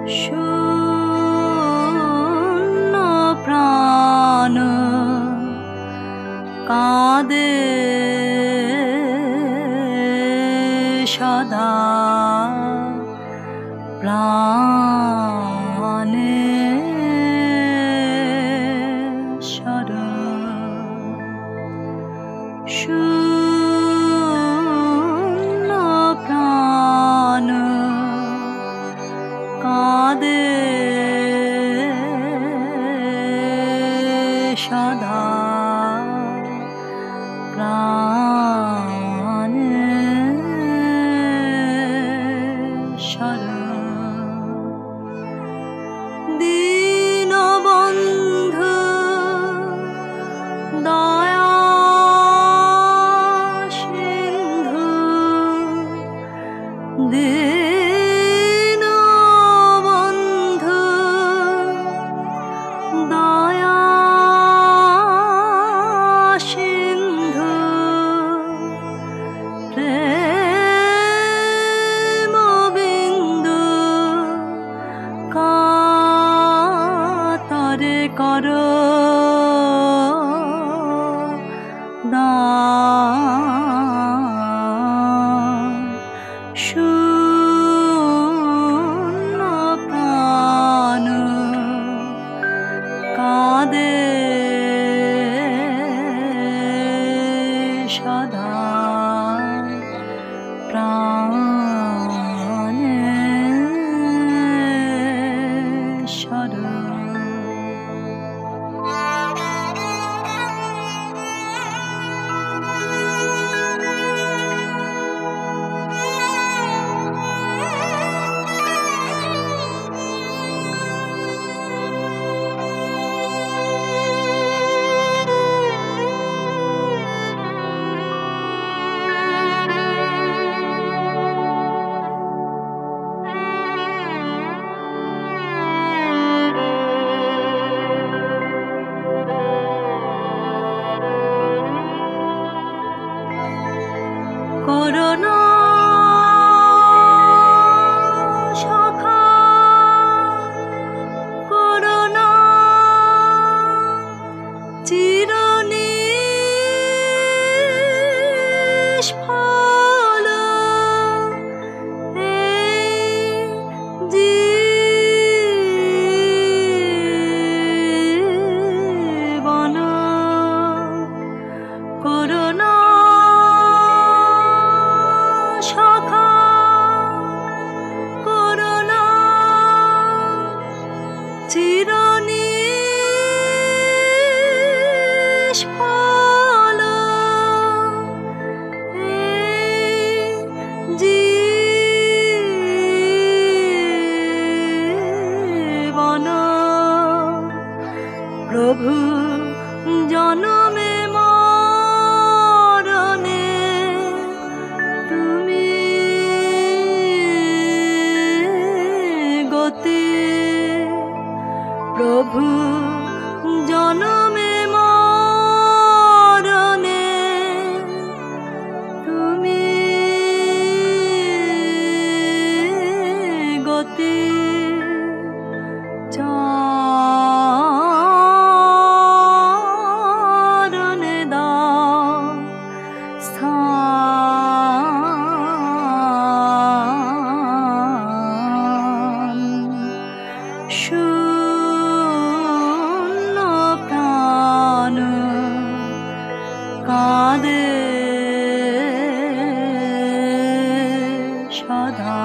শূন্য প্রাণ কাঁদে সদা প্রাণেশ্বর। শূন্য প্রাণ কাঁদে সদা প্রাণেশ্বর। দীনবন্ধু দয়া সিন্ধু, দীনবন্ধু দয়া সিন্ধু, প্রেম বিন্দু কাতরে কর দান। শূন্য প্রাণ কাঁদে সদা প্রাণেশ্বর। করুণা সখা করুণা চিরনিষ্ফল এই জীবন। করুণা সখা করুণা চিরনিষ্ফল এই জীবন। প্রভু জনমে মরণে তুমি গতি। প্রভু জনমে মরণে তুমি গতি। চরণে দাও স্থান। শূন্য প্রাণ কাঁদে সদা